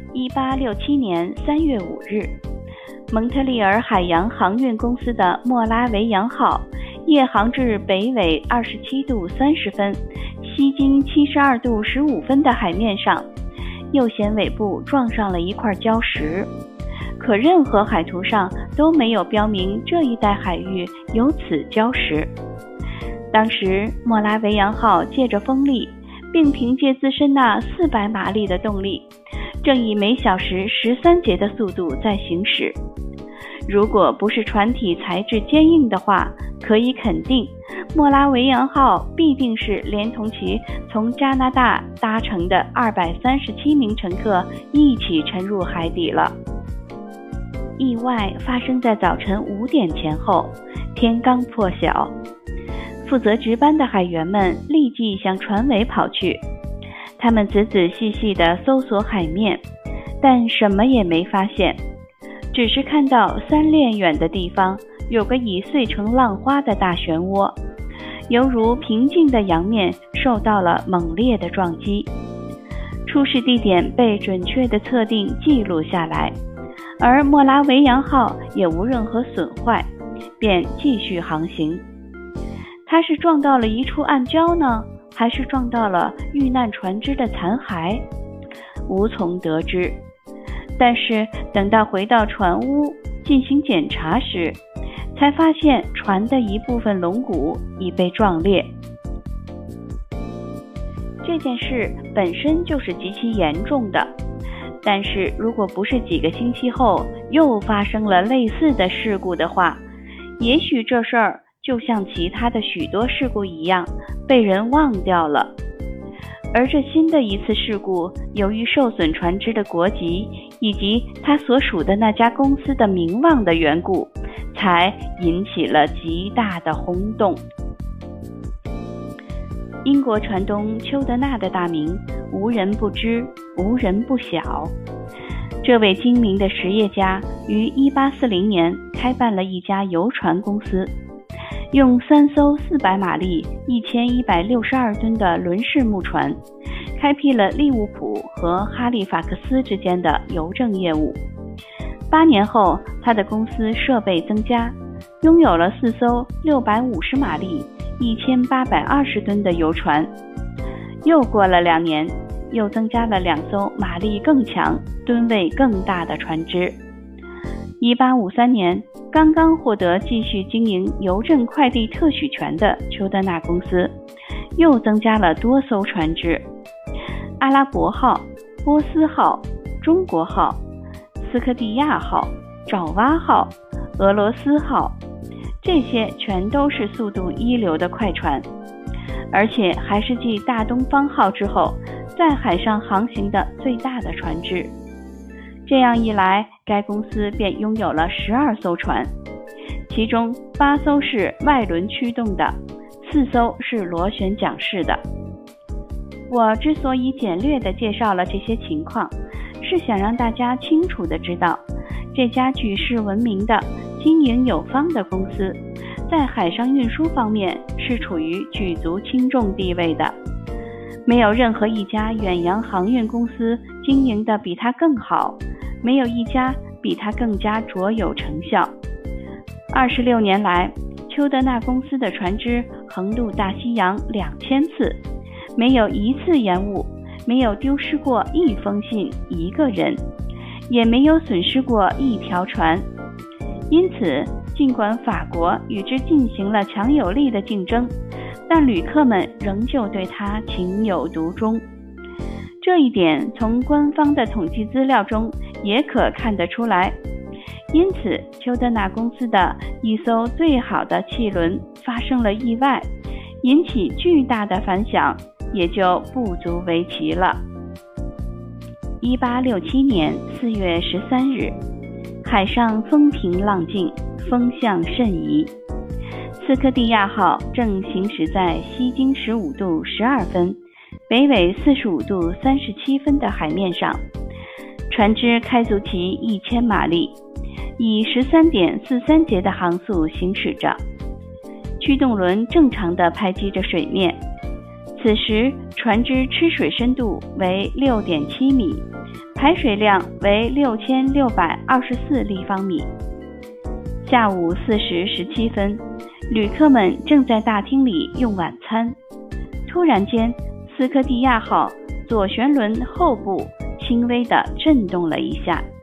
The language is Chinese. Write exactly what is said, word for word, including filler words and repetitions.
一八六七年三月五日，蒙特利尔海洋航运公司的莫拉维扬号夜航至北纬二十七度三十分、西经七十二度十五分的海面上，右舷尾部撞上了一块礁石，可任何海图上都没有标明这一带海域有此礁石。当时莫拉维扬号借着风力，并凭借自身那四百马力的动力，正以每小时十三节的速度在行驶。如果不是船体材质坚硬的话，可以肯定莫拉维扬号必定是连同其从加拿大搭乘的二百三十七名乘客一起沉入海底了。意外发生在早晨五点前后，天刚破晓。负责值班的海员们立即向船尾跑去，他们仔仔细细地搜索海面，但什么也没发现，只是看到三链远的地方有个已碎成浪花的大漩涡，犹如平静的洋面受到了猛烈的撞击。出事地点被准确地测定记录下来，而莫拉维扬号也无任何损坏，便继续航行。它是撞到了一处暗礁呢，还是撞到了遇难船只的残骸？无从得知。但是等到回到船屋进行检查时，才发现船的一部分龙骨已被撞裂。这件事本身就是极其严重的，但是如果不是几个星期后又发生了类似的事故的话，也许这事儿就像其他的许多事故一样被人忘掉了。而这新的一次事故，由于受损船只的国籍以及他所属的那家公司的名望的缘故，才引起了极大的轰动。英国船东丘德纳的大名无人不知，无人不晓。这位精明的实业家于一八四零年开办了一家游船公司，用三艘四百马力、一千一百六十二吨的轮式木船，开辟了利物浦和哈利法克斯之间的邮政业务。八年后，他的公司设备增加，拥有了四艘六百五十马力、一千八百二十吨的游船。又过了两年，又增加了两艘马力更强、吨位更大的船只。一八五三年，刚刚获得继续经营邮政快递特许权的丘德纳公司，又增加了多艘船只。阿拉伯号、波斯号、中国号、斯科蒂亚号、爪哇号、俄罗斯号，这些全都是速度一流的快船，而且还是继大东方号之后在海上航行的最大的船只。这样一来，该公司便拥有了十二艘船，其中八艘是外轮驱动的，四艘是螺旋桨式的。我之所以简略地介绍了这些情况，是想让大家清楚地知道，这家举世闻名的、经营有方的公司，在海上运输方面是处于举足轻重地位的。没有任何一家远洋航运公司经营的比它更好，没有一家比它更加卓有成效。二十六年来，丘德纳公司的船只横渡大西洋两千次，没有一次延误，没有丢失过一封信、一个人，也没有损失过一条船。因此，尽管法国与之进行了强有力的竞争，但旅客们仍旧对它情有独钟。这一点从官方的统计资料中也可看得出来。因此，丘德纳公司的一艘最好的汽轮发生了意外，引起巨大的反响，也就不足为奇了。一八六七年四月十三日，海上风平浪静，风向甚宜。斯科蒂亚号正行驶在西经十五度十二分、北纬四十五度三十七分的海面上，船只开足其一千马力，以十三点四三节的航速行驶着，驱动轮正常地拍击着水面。此时船只吃水深度为 六点七米， 排水量为六千六百二十四立方米。下午四时十七分，旅客们正在大厅里用晚餐，突然间，斯科蒂亚号左旋轮后部轻微地震动了一下。